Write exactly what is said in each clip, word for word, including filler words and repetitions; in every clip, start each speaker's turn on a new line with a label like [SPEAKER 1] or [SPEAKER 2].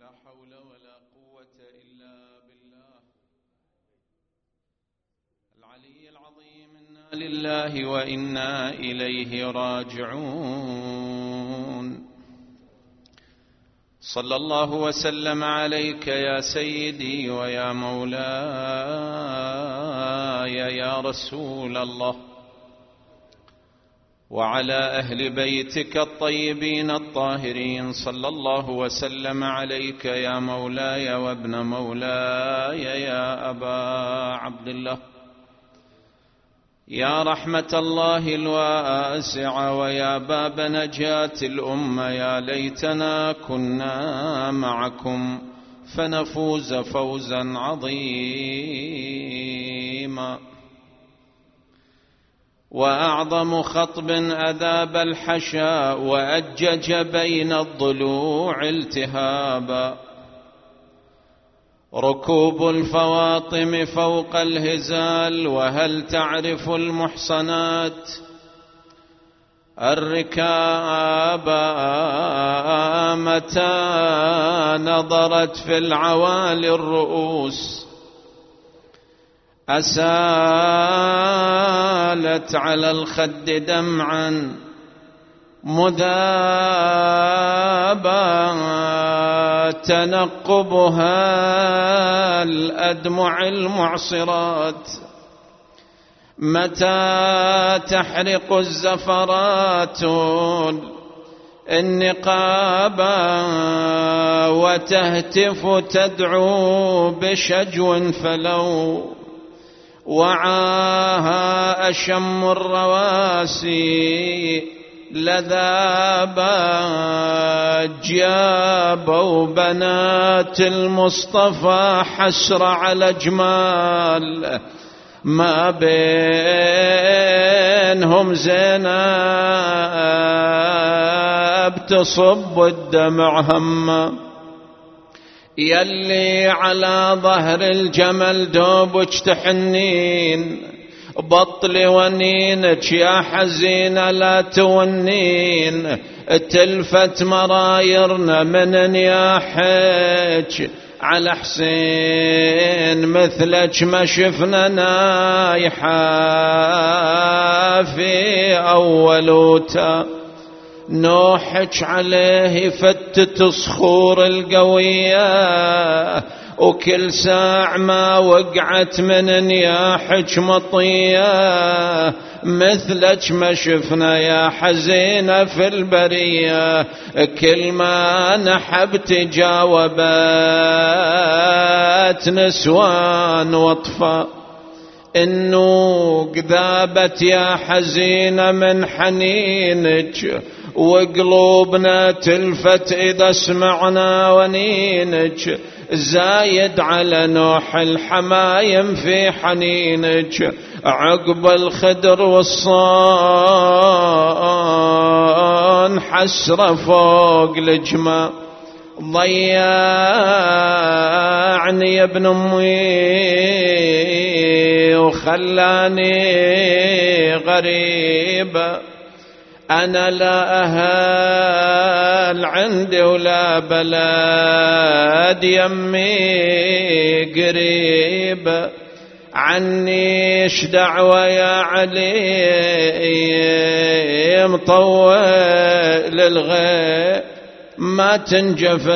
[SPEAKER 1] لا حول ولا قوة إلا بالله العلي العظيم. إنا لله وإنا إليه راجعون. صلى الله وسلم عليك يا سيدي ويا مولاي يا رسول الله، وعلى أهل بيتك الطيبين الطاهرين. صلى الله وسلم عليك يا مولاي وابن مولاي يا أبا عبد الله، يا رحمة الله الواسعة ويا باب نجاة الأمة. يا ليتنا كنا معكم فنفوز فوزا عظيما. وأعظم خطب أذاب الحشا وأجج بين الضلوع التهابا، ركوب الفواطم فوق الهزال. وهل تعرف المحصنات الركابا متى نظرت في العوالي الرؤوس، أسالت على الخد دمعا مذابا، تنقبها الأدمع المعصرات. متى تحرق الزفرات النقابا، وتهتف تدعو بشجو فلو وعاها أشم الرواسي لذابا. جابوا بنات المصطفى حسر على جمال، ما بينهم زينب تصب الدمع هما. يلي على ظهر الجمل دوبك تحنين، بطل ونينك يا حزينة لا تونين. تلفت مرايرنا من نياحك على حسين، مثلك ما شفنا نايحة في أولوتا. نوحك عليه فتت صخور القوية، وكل ساع ما وقعت من نياحك مطية. مثلك ما شفنا يا حزينة في البرية، كل ما نحبت جاوبت نسوان وطفا. النوق ذابت يا حزينة من حنينك، وقلوبنا تلفت إذا سمعنا ونينك. زايد على نوح الحمايم في حنينك، عقب الخدر والصان حسرة فوق الجماع. ضيعني يا ابن أمي وخلاني غريبة، أنا لا أهل عندي ولا بلد يمي قريب. عني ايش دعوة يا علي مطول الغيب، ما تنجف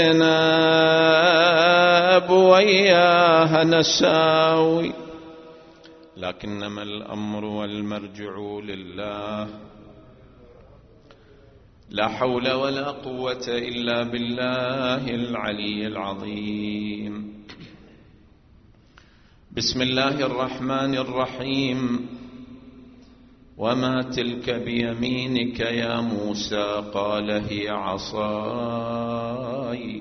[SPEAKER 1] زينب وياها نساوي. لكنما الأمر والمرجع لله، لا حول ولا قوة إلا بالله العلي العظيم. بسم الله الرحمن الرحيم. وما تلك بيمينك يا موسى؟ قال هي عصاي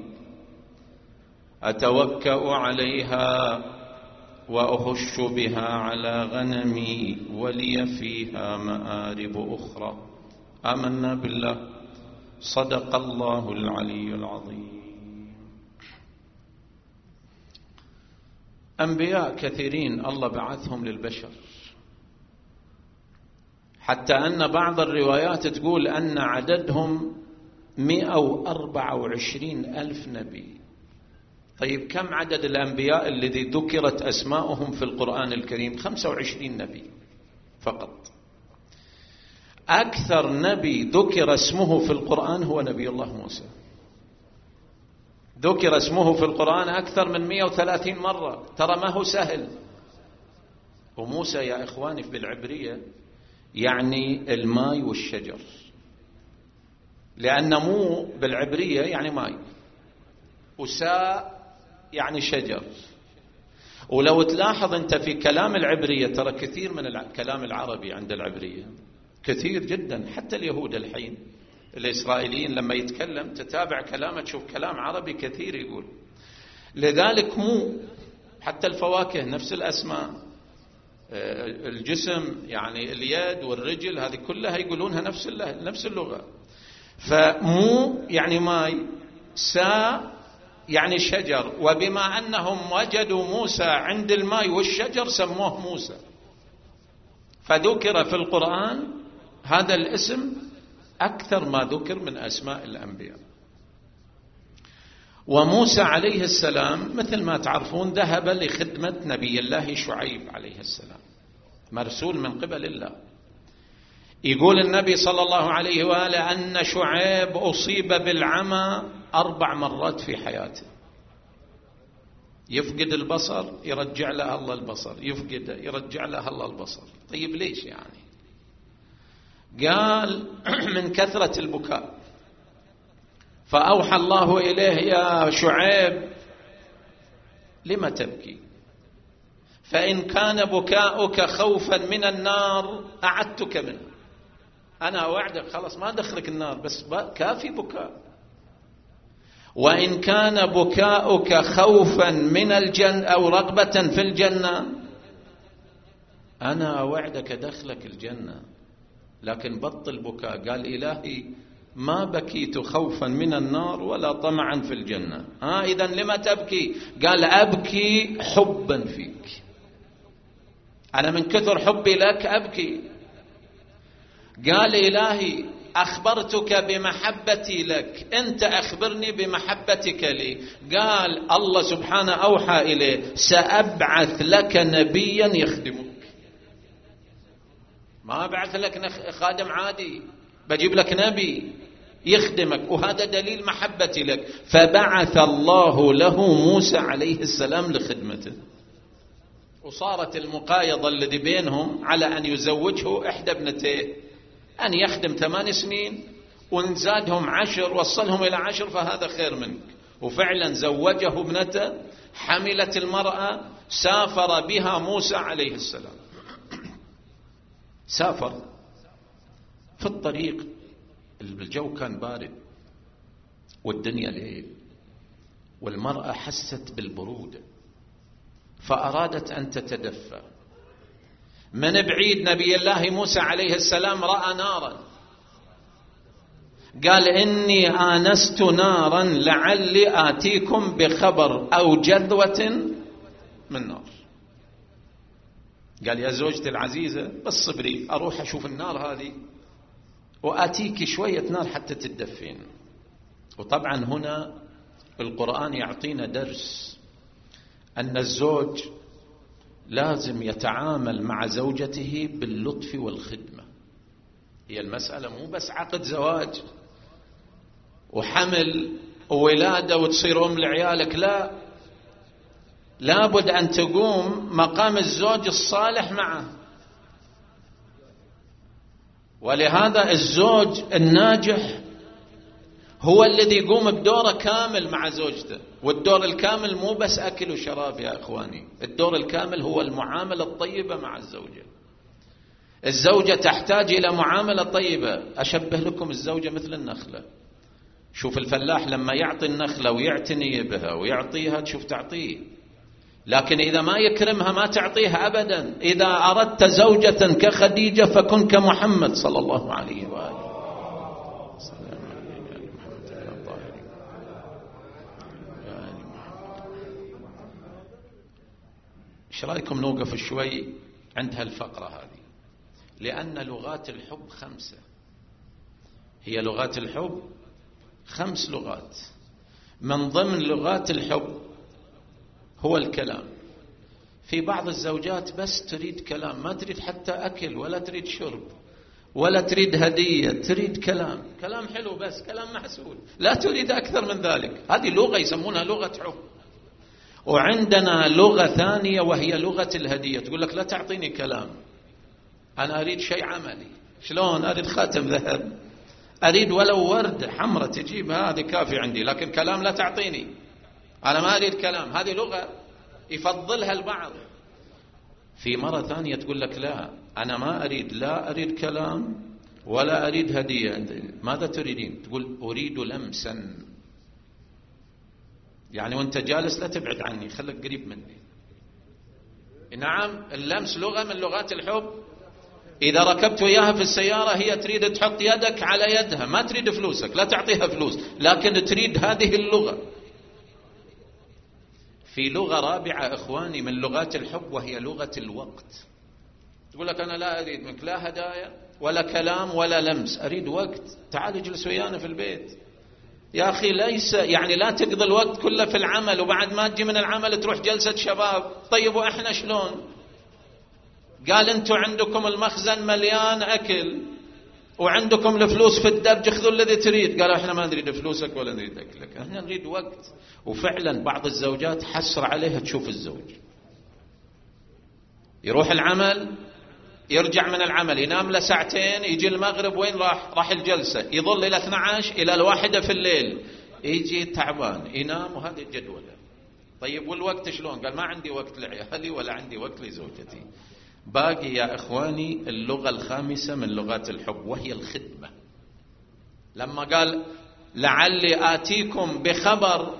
[SPEAKER 1] أتوكأ عليها وأهش بها على غنمي ولي فيها مآرب أخرى. آمنا بالله، صدق الله العلي العظيم. أنبياء كثيرين الله بعثهم للبشر، حتى أن بعض الروايات تقول أن عددهم مئة وأربعة وعشرين ألف نبي. طيب كم عدد الأنبياء الذي ذكرت أسماؤهم في القرآن الكريم؟ خمسة وعشرين نبي فقط. أكثر نبي ذكر اسمه في القرآن هو نبي الله موسى، ذكر اسمه في القرآن أكثر من مئة وثلاثين مرة. ترى ما هو سهل. وموسى يا إخواني بالعبرية يعني الماء والشجر، لأن مو بالعبرية يعني ماء، وساء يعني شجر. ولو تلاحظ أنت في كلام العبرية، ترى كثير من الكلام العربي عند العبرية كثير جدا، حتى اليهود الحين الإسرائيليين لما يتكلم تتابع كلامه تشوف كلام عربي كثير يقول. لذلك مو حتى الفواكه نفس الأسماء، الجسم يعني اليد والرجل هذه كلها يقولونها نفس نفس اللغة. فمو يعني ماي، سا يعني شجر. وبما أنهم وجدوا موسى عند الماء والشجر سموه موسى، فذكر في القرآن هذا الاسم أكثر ما ذكر من أسماء الأنبياء. وموسى عليه السلام مثل ما تعرفون ذهب لخدمة نبي الله شعيب عليه السلام، مرسول من قبل الله. يقول النبي صلى الله عليه وآله أن شعيب أصيب بالعمى أربع مرات في حياته، يفقد البصر يرجع له الله البصر، يفقد يرجع له الله البصر. طيب ليش يعني؟ قال من كثرة البكاء، فأوحى الله إليه يا شعيب لما تبكي؟ فإن كان بكاؤك خوفا من النار أعدتك منه. أنا أوعدك خلاص ما أدخلك النار، بس كافي بكاء. وإن كان بكاؤك خوفا من الجنة أو رغبة في الجنة أنا أوعدك دخلك الجنة، لكن بطل بكاء. قال إلهي ما بكيت خوفا من النار ولا طمعا في الجنة. ها إذن لما تبكي؟ قال أبكي حبا فيك، أنا من كثر حبي لك أبكي. قال إلهي أخبرتك بمحبتي لك، أنت أخبرني بمحبتك لي. قال الله سبحانه أوحى إليه سأبعث لك نبيا يخدمك. ما أبعث لك خادم عادي، بجيب لك نبي يخدمك، وهذا دليل محبتي لك. فبعث الله له موسى عليه السلام لخدمته، وصارت المقايضة الذي بينهم على أن يزوجه إحدى ابنتيه، أن يخدم ثمان سنين ونزادهم عشر وصلهم إلى عشر فهذا خير منك. وفعلا زوجه ابنته، حملت المرأة، سافر بها موسى عليه السلام. سافر في الطريق، الجو كان بارد والدنيا ليل، والمرأة حست بالبرودة فأرادت أن تتدفى. من بعيد نبي الله موسى عليه السلام رأى نارا، قال إني آنست نارا لعلي آتيكم بخبر أو جذوة من نار. قال يا زوجتي العزيزة بس صبري أروح أشوف النار هذه وآتيك شوية نار حتى تدفين. وطبعا هنا القرآن يعطينا درس أن الزوج لازم يتعامل مع زوجته باللطف والخدمة. هي المسألة مو بس عقد زواج وحمل وولادة وتصير أم لعيالك، لا، لابد أن تقوم مقام الزوج الصالح معه. ولهذا الزوج الناجح هو الذي يقوم بدوره كامل مع زوجته. والدور الكامل مو بس أكل وشراب يا إخواني، الدور الكامل هو المعاملة الطيبة مع الزوجة. الزوجة تحتاج إلى معاملة طيبة. أشبه لكم الزوجة مثل النخلة. شوف الفلاح لما يعطي النخلة ويعتني بها ويعطيها تشوف تعطيه، لكن إذا ما يكرمها ما تعطيها أبدا. إذا أردت زوجة كخديجة فكن كمحمد صلى الله عليه وآله. ايش رايكم نوقف شوي عند هالفقرة هذه؟ لأن لغات الحب خمسة. هي لغات الحب خمس لغات. من ضمن لغات الحب هو الكلام. في بعض الزوجات بس تريد كلام، ما تريد حتى أكل ولا تريد شرب ولا تريد هدية، تريد كلام، كلام حلو بس، كلام محسول، لا تريد أكثر من ذلك. هذه لغة يسمونها لغة حب. وعندنا لغة ثانية وهي لغة الهدية، تقول لك لا تعطيني كلام، أنا أريد شيء عملي. شلون؟ أريد خاتم ذهب، أريد ولو وردة حمرة تجيبها، هذه كافي عندي، لكن كلام لا تعطيني، أنا ما أريد كلام. هذه لغة يفضلها البعض. في مرة ثانية تقول لك لا، أنا ما أريد، لا أريد كلام ولا أريد هدية. ماذا تريدين؟ تقول أريد لمسا، يعني وانت جالس لا تبعد عني، خلك قريب مني. نعم، اللمس لغة من لغات الحب. إذا ركبت وياها في السيارة هي تريد تحط يدك على يدها، ما تريد فلوسك، لا تعطيها فلوس، لكن تريد هذه اللغة. في لغة رابعة إخواني من لغات الحب وهي لغة الوقت. تقول لك أنا لا أريد منك لا هدايا ولا كلام ولا لمس، أريد وقت، تعال اجلس ويانا في البيت. يا أخي ليس يعني لا تقضي الوقت كله في العمل، وبعد ما تجي من العمل تروح جلسة شباب. طيب وإحنا شلون؟ قال أنتم عندكم المخزن مليان أكل وعندكم الفلوس في الدرج، خذوا الذي تريد. قالوا إحنا ما نريد فلوسك ولا نريد أكلك، إحنا نريد وقت. وفعلا بعض الزوجات حسر عليها تشوف الزوج يروح العمل، يرجع من العمل ينام له ساعتين، يجي المغرب وين راح؟ راح الجلسة، يظل إلى اثنتي عشرة إلى الواحدة في الليل، يجي تعبان ينام، وهذه الجدولة. طيب والوقت شلون؟ قال ما عندي وقت لعيالي ولا عندي وقت لزوجتي. باقي يا إخواني اللغة الخامسة من لغات الحب وهي الخدمة. لما قال لعلي آتيكم بخبر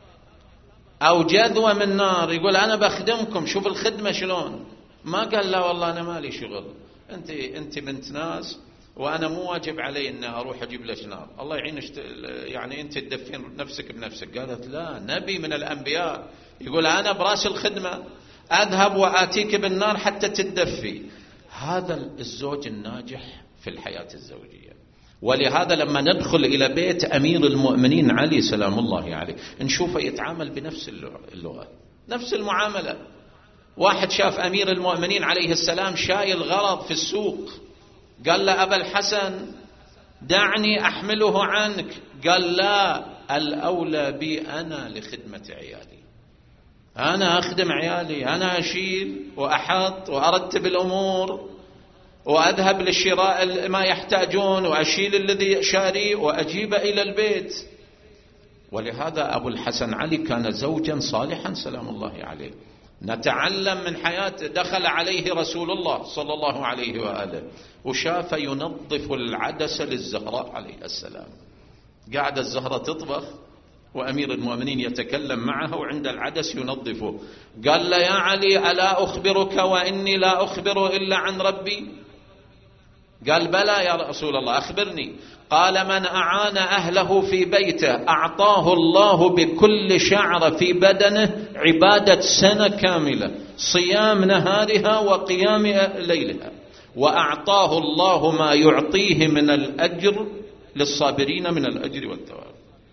[SPEAKER 1] أو جذوة من نار، يقول أنا بخدمكم. شوف الخدمة شلون، ما قال لا والله أنا مالي شغل، أنت أنت بنت ناس وأنا مو واجب علي أن أروح أجيب لك نار، الله يعينك يعني أنت تدفين نفسك بنفسك. قالت لا، نبي من الأنبياء يقول أنا براس الخدمة، أذهب وآتيك بالنار حتى تدفي. هذا الزوج الناجح في الحياة الزوجية. ولهذا لما ندخل إلى بيت أمير المؤمنين علي سلام الله عليه نشوفه يتعامل بنفس اللغة، نفس المعاملة. واحد شاف أمير المؤمنين عليه السلام شايل غرض في السوق، قال له أبا الحسن دعني أحمله عنك. قال لا، الأولى بي أنا لخدمة عيالي، أنا أخدم عيالي، أنا أشيل وأحط وأرتب الأمور وأذهب للشراء ما يحتاجون وأشيل الذي شاريه وأجيب إلى البيت. ولهذا أبو الحسن علي كان زوجا صالحا سلام الله عليه. نتعلم من حياته. دخل عليه رسول الله صلى الله عليه وآله وشاف ينظف العدس للزهراء عليه السلام، قاعد الزهرة تطبخ وأمير المؤمنين يتكلم معها وعند العدس ينظفه. قال له يا علي ألا أخبرك وإني لا أخبر إلا عن ربي؟ قال بلى يا رسول الله أخبرني. قال من أعان أهله في بيته أعطاه الله بكل شعر في بدنه عبادة سنة كاملة، صيام نهارها وقيام ليلها، وأعطاه الله ما يعطيه من الأجر للصابرين من الأجر والثواب.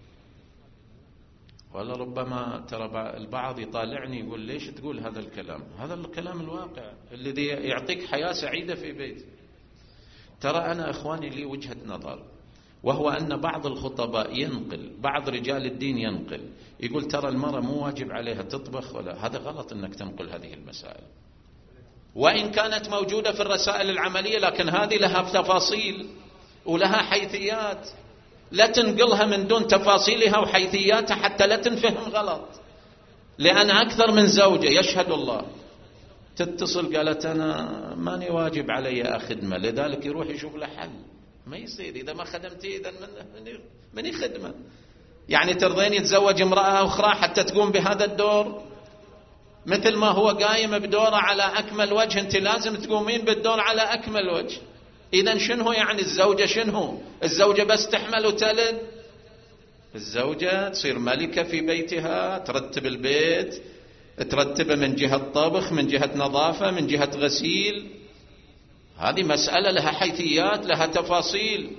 [SPEAKER 1] ولا ربما ترى البعض يطالعني يقول ليش تقول هذا الكلام؟ هذا الكلام الواقع الذي يعطيك حياة سعيدة في بيت. ترى أنا إخواني لي وجهة نظر، وهو أن بعض الخطباء ينقل، بعض رجال الدين ينقل، يقول ترى المرأة مو واجب عليها تطبخ ولا. هذا غلط أنك تنقل هذه المسائل، وإن كانت موجودة في الرسائل العملية، لكن هذه لها تفاصيل ولها حيثيات، لا تنقلها من دون تفاصيلها وحيثياتها حتى لا تنفهم غلط. لأن أكثر من زوجة يشهد الله تتصل قالت أنا ماني واجب علي أخدمة، لذلك يروح يشوف له حل. ما يصير، إذا ما خدمتي إذا من من خدمة؟ يعني ترضين يتزوج امرأة أخرى حتى تقوم بهذا الدور؟ مثل ما هو قايم بدوره على أكمل وجه، أنت لازم تقومين بالدور على أكمل وجه. إذن شنو يعني الزوجة؟ شنو الزوجة؟ بس تحمل وتلد؟ الزوجة تصير ملكة في بيتها، ترتب البيت، ترتبه من جهة طبخ، من جهة نظافة، من جهة غسيل. هذه مسألة لها حيثيات، لها تفاصيل.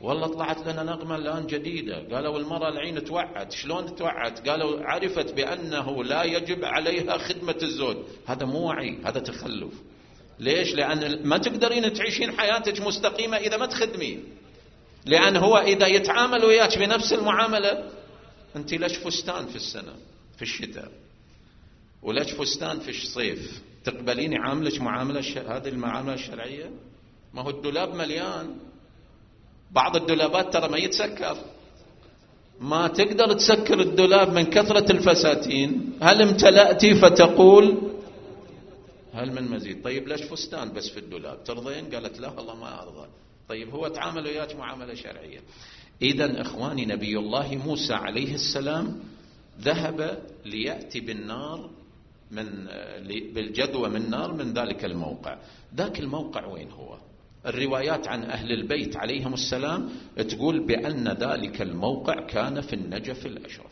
[SPEAKER 1] والله طلعت لنا نغمة الآن جديدة، قالوا المرأة العين توعت. شلون توعت؟ قالوا عرفت بأنه لا يجب عليها خدمة الزوج. هذا مو وعي، هذا تخلف. ليش؟ لأن ما تقدرين تعيشين حياتك مستقيمة إذا ما تخدمين. لأن هو إذا يتعامل وياك بنفس المعاملة، أنت ليش فستان في السنة في الشتاء وليش فستان في الصيف، تقبلين يعاملك معاملة ش... هذه المعاملة الشرعية؟ ما هو الدولاب مليان، بعض الدولابات ترى ما يتسكر، ما تقدر تسكر الدولاب من كثرة الفساتين. هل امتلأتي فتقول هل من مزيد؟ طيب ليش فستان بس في الدولاب؟ ترضين؟ قالت لا والله ما أرضى. طيب هو تعامل وياك معاملة شرعية. إذن إخواني، نبي الله موسى عليه السلام ذهب ليأتي بالنار من بالجدوى من نار من ذلك الموقع. ذاك الموقع وين هو؟ الروايات عن أهل البيت عليهم السلام تقول بأن ذلك الموقع كان في النجف الأشرف،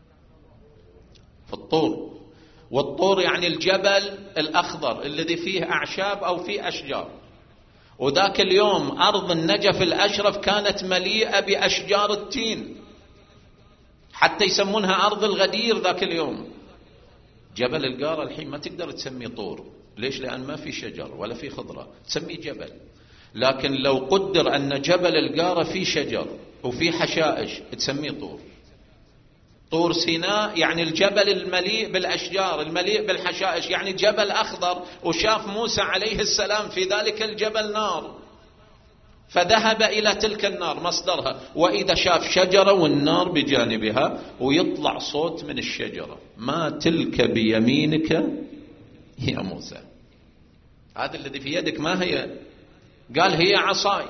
[SPEAKER 1] في الطور. والطور يعني الجبل الأخضر الذي فيه أعشاب أو فيه أشجار. وذاك اليوم أرض النجف الأشرف كانت مليئة بأشجار التين، حتى يسمونها أرض الغدير ذاك اليوم. جبل القارة الحين ما تقدر تسميه طور. ليش؟ لأن ما في شجر ولا في خضرة، تسميه جبل. لكن لو قدر أن جبل القارة فيه شجر وفيه حشائش تسميه طور. طور سيناء يعني الجبل المليء بالأشجار المليء بالحشائش، يعني جبل أخضر. وشاف موسى عليه السلام في ذلك الجبل نار، فذهب إلى تلك النار مصدرها، وإذا شاف شجرة والنار بجانبها، ويطلع صوت من الشجرة: ما تلك بيمينك يا موسى. هذا الذي في يدك ما هي؟ قال هي عصاي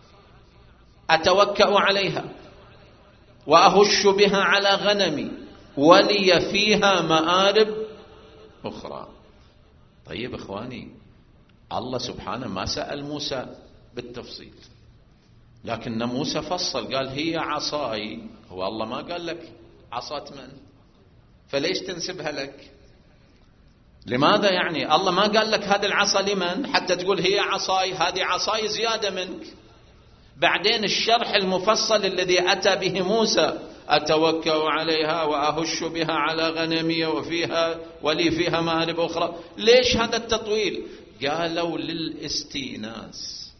[SPEAKER 1] أتوكأ عليها وأهش بها على غنمي ولي فيها مآرب أخرى. طيب إخواني، الله سبحانه ما سأل موسى بالتفصيل، لكن موسى فصل قال هي عصاي. هو الله ما قال لك عصاة من؟ فليش تنسبها لك؟ لماذا يعني الله ما قال لك هذه العصا لمن حتى تقول هي عصاي؟ هذه عصاي زيادة منك. بعدين الشرح المفصل الذي أتى به موسى: أتوكأ عليها وأهش بها على غنمي وفيها ولي فيها مآرب أخرى. ليش هذا التطويل؟ قالوا للاستئناس،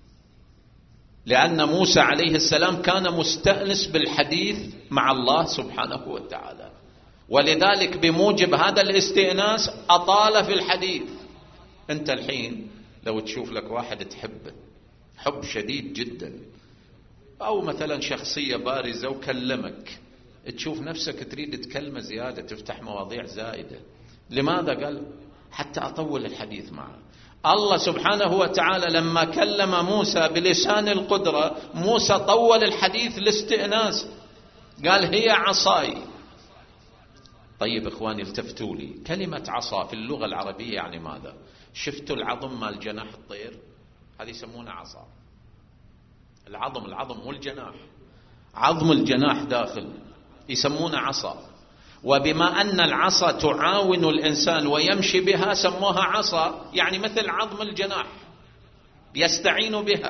[SPEAKER 1] لأن موسى عليه السلام كان مستأنس بالحديث مع الله سبحانه وتعالى، ولذلك بموجب هذا الاستئناس أطال في الحديث. أنت الحين لو تشوف لك واحد تحبه حب شديد جدا، أو مثلا شخصية بارزة وكلمك، تشوف نفسك تريد تكلمه زيادة، تفتح مواضيع زائدة. لماذا؟ قال حتى أطول الحديث معه. الله سبحانه وتعالى لما كلم موسى بلسان القدرة، موسى طول الحديث لاستئناس، قال هي عصاي. طيب إخواني التفتوا لي، كلمة عصا في اللغة العربية يعني ماذا؟ شفتوا العظم مال جناح الطير؟ هذه يسمونه عصا. العظم العظم مو الجناح، عظم الجناح داخل يسمونه عصا. وبما أن العصا تعاون الإنسان ويمشي بها سموها عصا، يعني مثل عظم الجناح يستعين بها.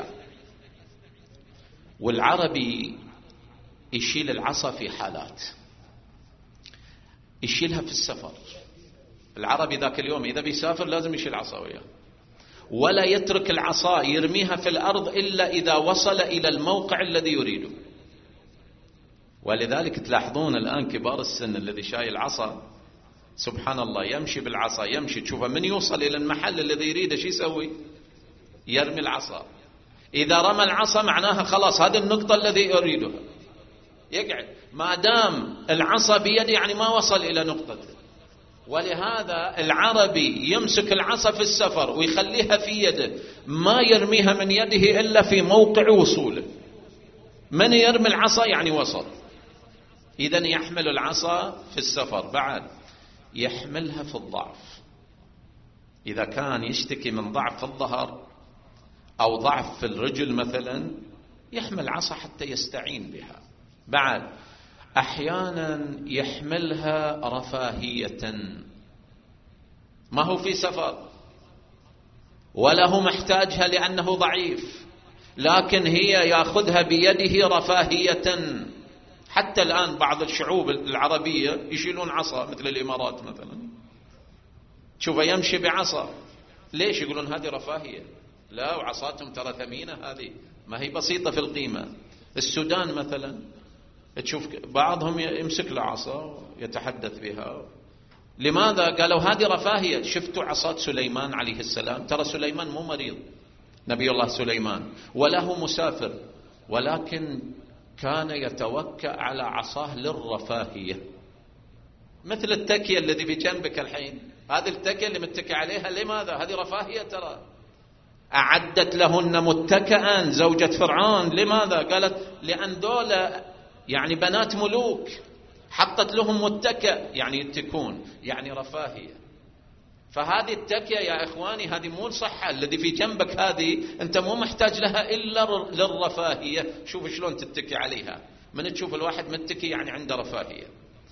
[SPEAKER 1] والعربي يشيل العصا في حالات، يشيلها في السفر. العربي ذاك اليوم إذا بيسافر لازم يشيل عصا وياه، ولا يترك العصا يرميها في الأرض إلا إذا وصل إلى الموقع الذي يريده. ولذلك تلاحظون الآن كبار السن الذي شايل عصا سبحان الله يمشي بالعصا، يمشي تشوفه من يوصل إلى المحل الذي يريده شو يسوي؟ يرمي العصا. إذا رمى العصا معناها خلاص هذه النقطة الذي أريدها، يقعد. ما دام العصا بيده يعني ما وصل إلى نقطته. ولهذا العربي يمسك العصا في السفر ويخليها في يده، ما يرميها من يده إلا في موقع وصوله. من يرمي العصا يعني وصل. إذن يحمل العصا في السفر، بعد يحملها في الضعف. إذا كان يشتكي من ضعف في الظهر أو ضعف في الرجل مثلا، يحمل عصا حتى يستعين بها. بعد أحيانا يحملها رفاهية، ما هو في سفر ولا هو محتاجها لأنه ضعيف، لكن هي يأخذها بيده رفاهية. حتى الآن بعض الشعوب العربية يشيلون عصا، مثل الإمارات مثلا، تشوفه يمشي بعصا. ليش؟ يقولون هذه رفاهية. لا، وعصاتهم ترى ثمينة، هذه ما هي بسيطة في القيمة. السودان مثلا تشوف بعضهم يمسك له عصا يتحدث بها. لماذا؟ قالوا هذه رفاهية. شفتوا عصا سليمان عليه السلام؟ ترى سليمان مو مريض، نبي الله سليمان، ولا هو مسافر، ولكن كان يتوكأ على عصاه للرفاهية. مثل التكية الذي في جنبك الحين، هذه التكية اللي متكئ عليها، لماذا؟ هذه رفاهية. ترى أعدت لهن متكئا زوجة فرعون. لماذا؟ قالت لأن دولة يعني بنات ملوك، حطت لهم متكئ يعني يتكون، يعني رفاهية. فهذه التكية يا إخواني هذه مو الصحة. الذي في جنبك هذه أنت مو محتاج لها إلا للرفاهية. شوف شلون تتكي عليها. من تشوف الواحد متكي يعني عنده رفاهية،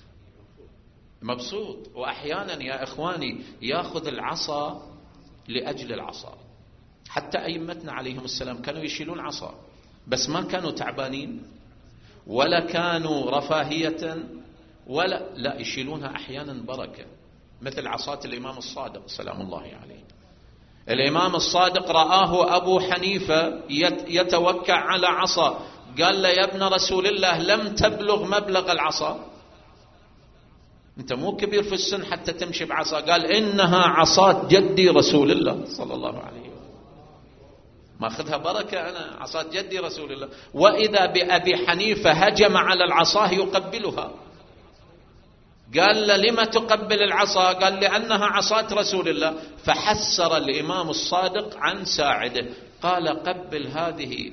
[SPEAKER 1] مبسوط. وأحيانا يا إخواني يأخذ العصا لأجل العصا. حتى أئمتنا عليهم السلام كانوا يشيلون عصا، بس ما كانوا تعبانين ولا كانوا رفاهية، ولا لا، يشيلونها أحيانا بركة. مثل عصاة الإمام الصادق سلام الله عليه. الإمام الصادق رآه أبو حنيفة يتوكع على عصا، قال له يا ابن رسول الله لم تبلغ مبلغ العصا، أنت مو كبير في السن حتى تمشي بعصا. قال إنها عصاة جدي رسول الله صلى الله عليه وسلم، ما أخذها بركة أنا، عصاة جدي رسول الله. وإذا بأبي حنيفة هجم على العصا يقبلها. قال له لما تقبل العصا؟ قال لأنها عصاة رسول الله. فحسر الإمام الصادق عن ساعده، قال قبل هذه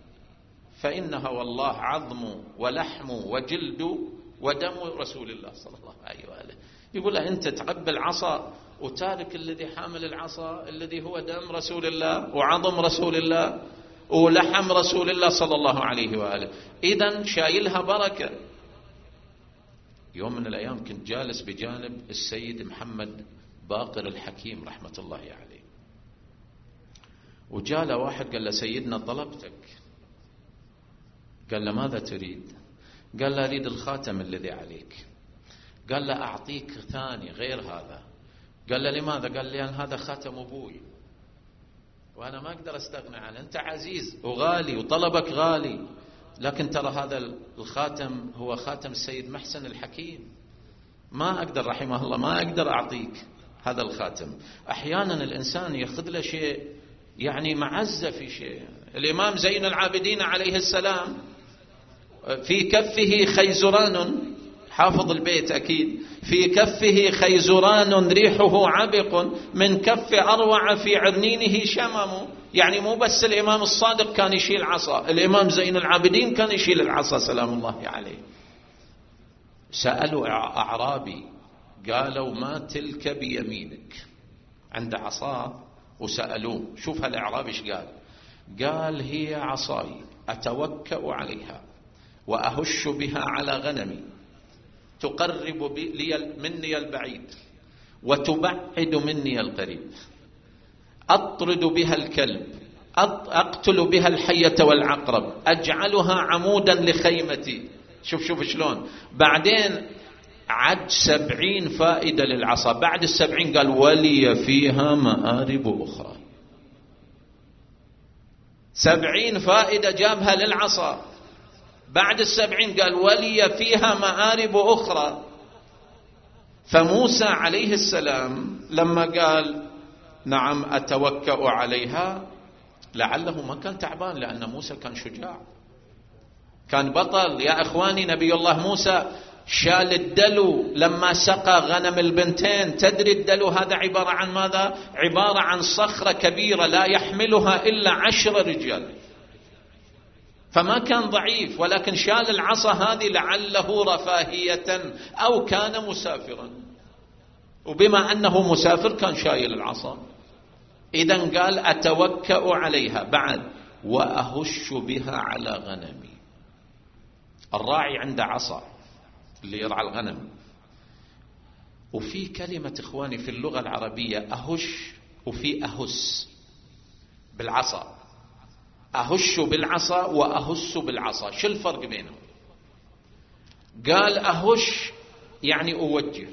[SPEAKER 1] فإنها والله عظم ولحم وجلد ودم رسول الله صلى الله عليه وآله. يقول له أنت تقبل عصا وتارك الذي حامل العصا الذي هو دم رسول الله وعظم رسول الله ولحم رسول الله صلى الله عليه وآله. إذن شايلها بركة. يوم من الأيام كنت جالس بجانب السيد محمد باقر الحكيم رحمة الله عليه، وجاء له واحد قال له سيدنا طلبتك. قال له ماذا تريد؟ قال له أريد الخاتم الذي عليك. قال له أعطيك ثاني غير هذا. قال له لماذا؟ قال لي أن هذا خاتم أبوي وأنا ما أقدر أستغنى عنه، أنت عزيز وغالي وطلبك غالي، لكن ترى هذا الخاتم هو خاتم السيد محسن الحكيم، ما أقدر رحمه الله ما أقدر أعطيك هذا الخاتم. أحيانا الإنسان يأخذ له شيء يعني معزة في شيء. الإمام زين العابدين عليه السلام في كفه خيزران، حافظ البيت أكيد، في كفه خيزران ريحه عبق، من كف أروع في عرنينه شمم. يعني مو بس الإمام الصادق كان يشيل عصا، الإمام زين العابدين كان يشيل العصا سلام الله عليه. سألوا أعرابي قالوا ما تلك بيمينك، عند عصا وسألوه. شوف هالأعرابي ايش قال؟ قال هي عصاي أتوكأ عليها وأهش بها على غنمي، تقرب لي مني البعيد وتبعد مني القريب، أطرد بها الكلب، أقتل بها الحية والعقرب، أجعلها عمودا لخيمتي. شوف شوف شلون. بعدين عد سبعين فائدة للعصا. بعد السبعين قال ولي فيها مآرب أخرى. سبعين فائدة جابها للعصا. بعد السبعين قال ولي فيها مآرب أخرى. فموسى عليه السلام لما قال نعم أتوكأ عليها، لعله ما كان تعبان، لأن موسى كان شجاع، كان بطل. يا إخواني نبي الله موسى شال الدلو لما سقى غنم البنتين. تدري الدلو هذا عبارة عن ماذا؟ عبارة عن صخرة كبيرة لا يحملها إلا عشر رجال، فما كان ضعيف، ولكن شال العصا هذه لعله رفاهية أو كان مسافرا، وبما أنه مسافر كان شايل العصا. إذن قال أتوكأ عليها. بعد وأهش بها على غنمي. الراعي عنده عصا اللي يرعى الغنم. وفي كلمة إخواني في اللغة العربية أهش وفي أهس بالعصا. أهش بالعصا وأهس بالعصا، شو الفرق بينهم؟ قال أهش يعني أوجه،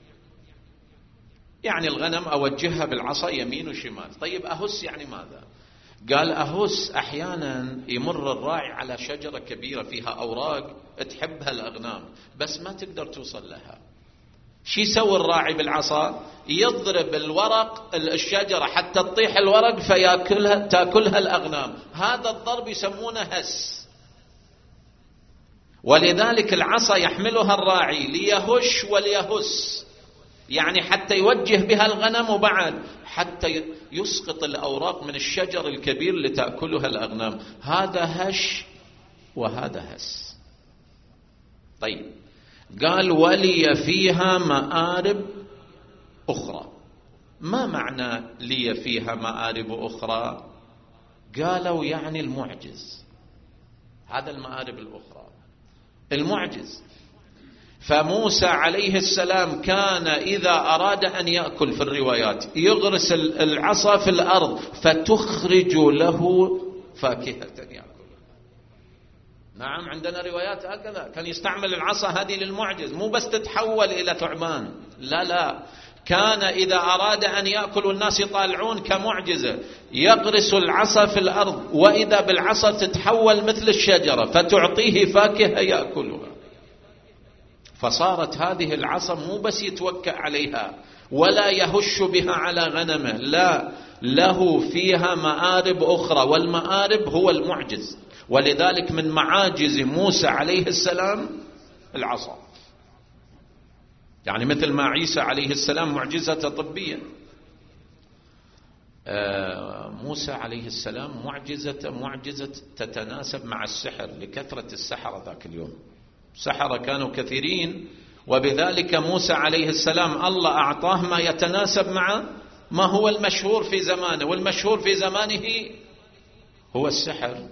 [SPEAKER 1] يعني الغنم أوجهها بالعصا يمين وشمال. طيب أهس يعني ماذا؟ قال أهس أحيانا يمر الراعي على شجرة كبيرة فيها أوراق تحبها الأغنام بس ما تقدر توصل لها، شي يسوي الراعي بالعصا؟ يضرب الورق الشجرة حتى تطيح الورق فيأكلها تأكلها الأغنام، هذا الضرب يسمونه هس. ولذلك العصا يحملها الراعي ليهش وليهس، يعني حتى يوجه بها الغنم وبعد حتى يسقط الأوراق من الشجر الكبير لتأكلها الأغنام، هذا هش وهذا هس. طيب قال ولي فيها مآرب أخرى. ما معنى لي فيها مآرب أخرى؟ قالوا يعني المعجز، هذا المآرب الأخرى المعجز. فموسى عليه السلام كان إذا أراد أن يأكل في الروايات يغرس العصا في الأرض فتخرج له فاكهة يأكل. نعم عندنا روايات هكذا، كان يستعمل العصا هذه للمعجز، مو بس تتحول إلى ثعبان، لا لا، كان إذا أراد أن يأكل والناس يطالعون كمعجزة يغرس العصا في الأرض وإذا بالعصا تتحول مثل الشجرة فتعطيه فاكهة يأكلها. فصارت هذه العصا مو بس يتوكأ عليها ولا يهش بها على غنمه، لا، له فيها مآرب أخرى، والمآرب هو المعجز. ولذلك من معاجز موسى عليه السلام العصا، يعني مثل ما عيسى عليه السلام معجزة طبية، موسى عليه السلام معجزة معجزة تتناسب مع السحر لكثرة السحرة ذاك اليوم، سحرة كانوا كثيرين، وبذلك موسى عليه السلام الله أعطاه ما يتناسب مع ما هو المشهور في زمانه، والمشهور في زمانه هو السحر.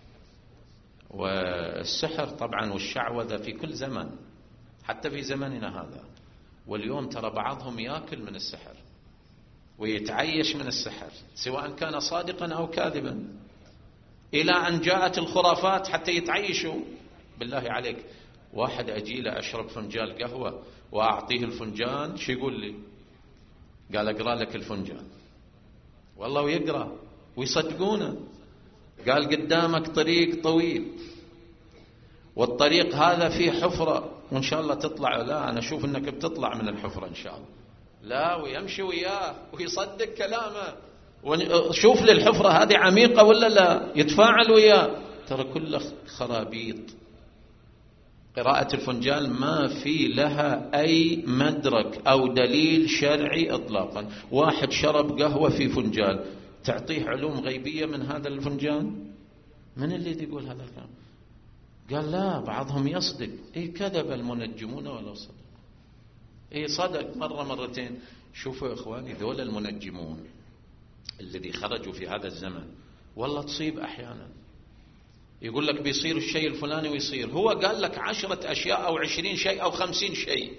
[SPEAKER 1] والسحر طبعا والشعوذة في كل زمن، حتى في زمننا هذا. واليوم ترى بعضهم يأكل من السحر ويتعيش من السحر سواء كان صادقا أو كاذبا، إلى أن جاءت الخرافات حتى يتعيشوا. بالله عليك واحد أجيله أشرب فنجان قهوة وأعطيه الفنجان، شو يقول لي؟ قال أقرأ لك الفنجان، والله ويقرأ ويصدقونه. قال قدامك طريق طويل والطريق هذا فيه حفرة وإن شاء الله تطلع. لا، أنا أشوف أنك بتطلع من الحفرة إن شاء الله. لا، ويمشي وياه ويصدق كلامه، وشوف لي الحفرة هذه عميقة ولا لا، يتفاعل وياه. ترى كل خرابيط. قراءة الفنجان ما في لها أي مدرك أو دليل شرعي إطلاقا. واحد شرب قهوة في فنجان، تعطيه علوم غيبية من هذا الفنجان؟ من اللي يقول هذا الكلام؟ قال لا، بعضهم يصدق. إيه كذب المنجمون ولا صدق؟ إيه صدق مرة مرتين. شوفوا يا إخواني، ذول المنجمون الذي خرجوا في هذا الزمن والله تصيب أحيانا، يقول لك بيصير الشيء الفلاني ويصير، هو قال لك عشرة أشياء أو عشرين شيء أو خمسين شيء.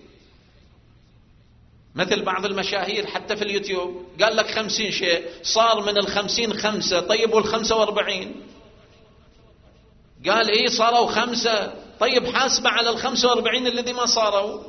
[SPEAKER 1] مثل بعض المشاهير حتى في اليوتيوب قال لك خمسين شيء، صار من الخمسين خمسة. طيب والخمسة واربعين؟ قال إيه صاروا خمسة. طيب حاسب على الخمسة واربعين الذي ما صاروا.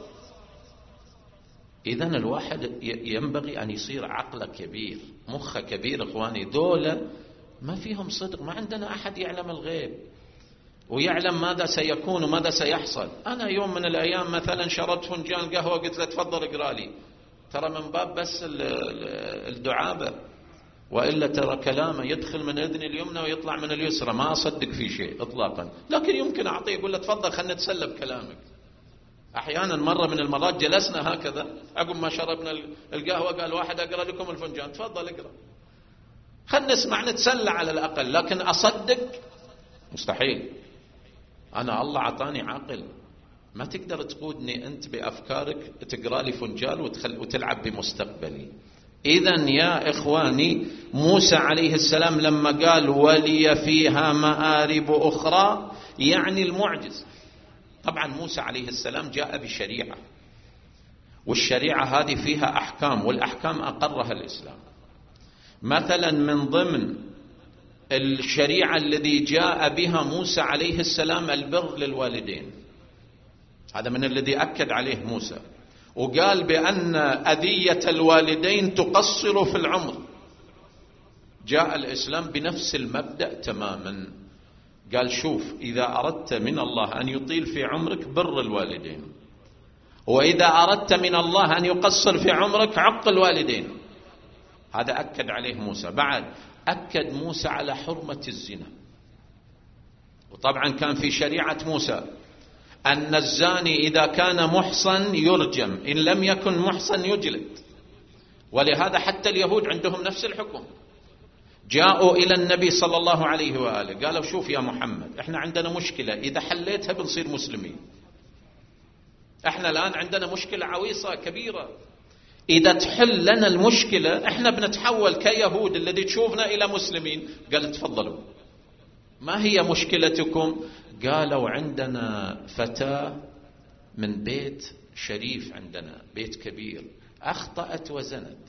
[SPEAKER 1] إذن الواحد ينبغي أن يصير عقله كبير، مخه كبير. إخواني دولة ما فيهم صدق، ما عندنا أحد يعلم الغيب ويعلم ماذا سيكون وماذا سيحصل. أنا يوم من الأيام مثلا شربت فنجان قهوة قلت له تفضل اقرأ لي، ترى من باب بس الدعابة، وإلا ترى كلامه يدخل من أذن اليمنى ويطلع من اليسرى، ما أصدق في شيء إطلاقا. لكن يمكن أعطيه أقول له تفضل خلنا نتسلى بكلامك. أحيانا مرة من المرات جلسنا هكذا عقب ما شربنا القهوة، قال واحد أقرأ لكم الفنجان، تفضل اقرأ خلنا نسمع نتسلى على الأقل. لكن أصدق مستحيل. أنا الله عطاني عقل، ما تقدر تقودني أنت بأفكارك تقرأ لي فنجان وتخل وتلعب بمستقبلي. إذن يا إخواني موسى عليه السلام لما قال ولي فيها مآرب أخرى يعني المعجز. طبعا موسى عليه السلام جاء بشريعة، والشريعة هذه فيها أحكام، والأحكام أقرها الإسلام. مثلا من ضمن الشريعة الذي جاء بها موسى عليه السلام البر للوالدين، هذا من الذي أكد عليه موسى، وقال بأن أذية الوالدين تقصر في العمر. جاء الإسلام بنفس المبدأ تماما، قال شوف إذا أردت من الله أن يطيل في عمرك بر الوالدين، وإذا أردت من الله أن يقصر في عمرك عق الوالدين. هذا أكد عليه موسى. بعد أكد موسى على حرمة الزنا، وطبعا كان في شريعة موسى أن الزاني إذا كان محصن يرجم، إن لم يكن محصن يجلد. ولهذا حتى اليهود عندهم نفس الحكم. جاءوا إلى النبي صلى الله عليه وآله قالوا شوف يا محمد احنا عندنا مشكلة، إذا حليتها بنصير مسلمين. احنا الآن عندنا مشكلة عويصة كبيرة، إذا تحل لنا المشكلة احنا بنتحول كيهود الذي تشوفنا إلى مسلمين. قال تفضلوا، ما هي مشكلتكم؟ قالوا عندنا فتاة من بيت شريف، عندنا بيت كبير، أخطأت وزنت،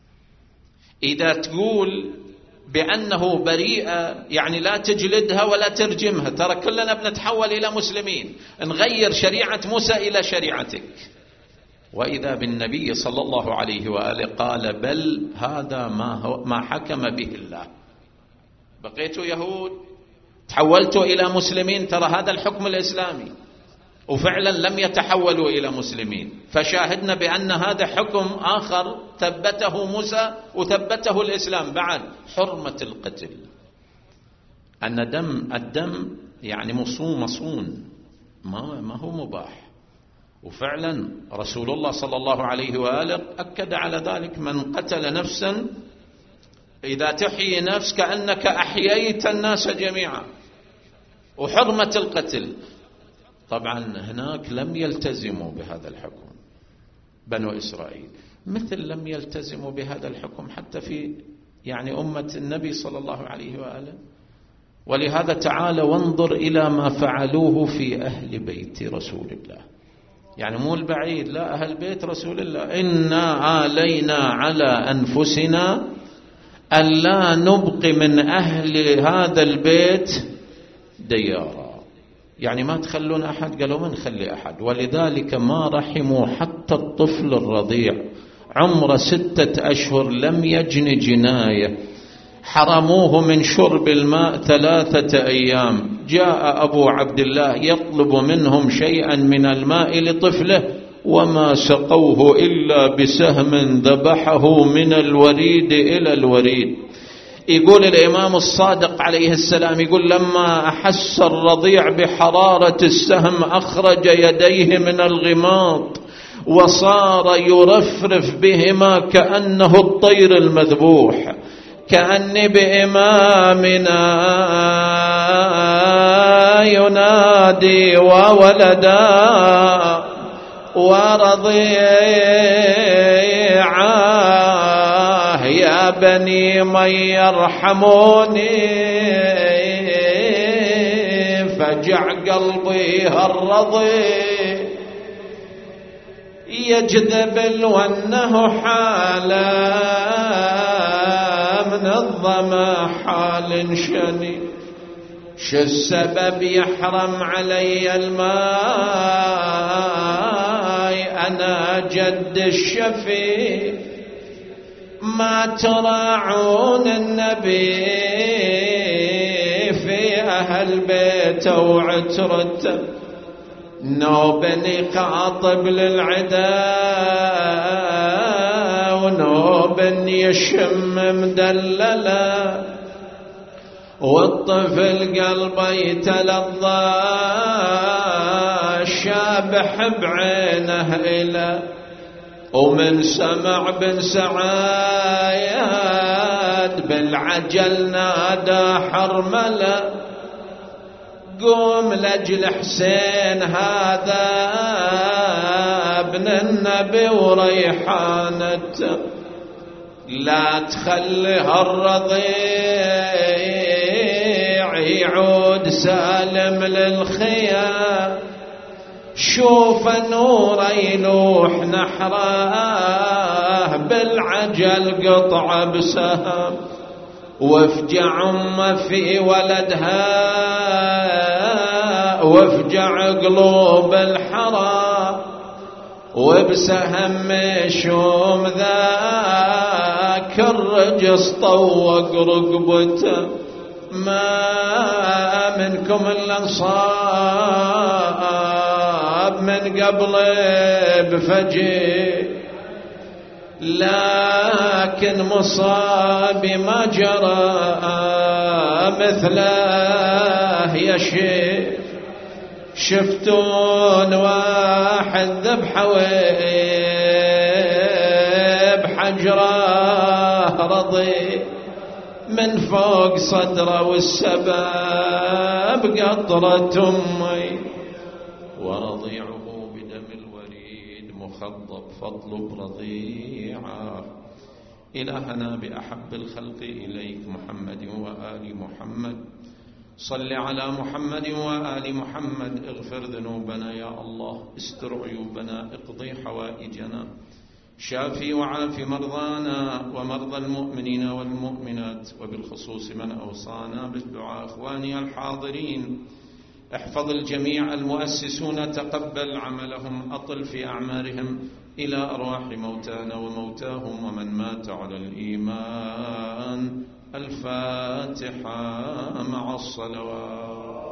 [SPEAKER 1] إذا تقول بأنه بريئة يعني لا تجلدها ولا ترجمها، ترى كلنا بنتحول إلى مسلمين، نغير شريعة موسى إلى شريعتك. وإذا بالنبي صلى الله عليه وآله قال بل هذا ما, هو ما حكم به الله، بقيتوا يهود تحولتوا إلى مسلمين، ترى هذا الحكم الإسلامي. وفعلا لم يتحولوا إلى مسلمين، فشاهدنا بأن هذا حكم آخر ثبته موسى وثبته الإسلام. بعد حرمة القتل، أن دم الدم يعني مصون مصون، ما, ما هو مباح. وفعلا رسول الله صلى الله عليه وآله أكد على ذلك، من قتل نفسا إذا تحيي نفس كأنك أحييت الناس جميعا. وحرمة القتل، طبعا هناك لم يلتزموا بهذا الحكم بنو إسرائيل، مثل لم يلتزموا بهذا الحكم حتى في يعني أمة النبي صلى الله عليه وآله. ولهذا تعالى وانظر إلى ما فعلوه في أهل بيت رسول الله، يعني مو البعيد، لا أهل بيت رسول الله. إنا آلينا على أنفسنا ألا نبقي من أهل هذا البيت ديارا، يعني ما تخلون أحد. قالوا ما نخلي أحد. ولذلك ما رحموا حتى الطفل الرضيع عمر ستة أشهر لم يجن جناية، حرموه من شرب الماء ثلاثة أيام. جاء أبو عبد الله يطلب منهم شيئا من الماء لطفله وما سقوه إلا بسهم ذبحه من الوريد إلى الوريد. يقول الإمام الصادق عليه السلام، يقول لما أحس الرضيع بحرارة السهم أخرج يديه من الغماض وصار يرفرف بهما كأنه الطير المذبوح. كأني بإمامنا ينادي وولدا ورضيعاه يا بني من يرحموني، فجع قلبي هالرضيع يجذب الونه حالا من الظما حال شني. شو السبب يحرم علي الماء أنا جد الشفيع؟ ما تراعون النبي في أهل بيته وعترته، نوبني قاطب للعدا ونوب يشم مدللا، والطفل قلبه يتلظى شابح بعينه إلى. ومن سمع بن سعاد بالعجل نادى حرملة، قوم لأجل حسين هذا ابن النبي وريحانته، لا تخلي هالرضيع يعود سالم للخيام. شوف نور يلوح نحراه بالعجل قطع بسهم، وافجع أم في ولدها وافجع قلوب الحرى وبسهم شوم ذاك الرجس طوق رقبته ما منكم إلا صاب من قبل بفجي لكن مصابي ما جرى مثله يا شيخ شفتون واحد ذبحه بحجره رضي من فوق صدره والسباب قطرة أمي ورضيعه بدم الوريد مخضب فاطلب رضيعه. إلهنا بأحب الخلق إليك محمد وآل محمد صل على محمد وآل محمد اغفر ذنوبنا يا الله استر عيوبنا اقضي حوائجنا شافي وعافي مرضانا ومرضى المؤمنين والمؤمنات وبالخصوص من أوصانا بالدعاء إخواني الحاضرين احفظ الجميع المؤسسون تقبل عملهم أطل في أعمارهم إلى أرواح موتانا وموتاهم ومن مات على الإيمان. الفاتحة مع الصلوات.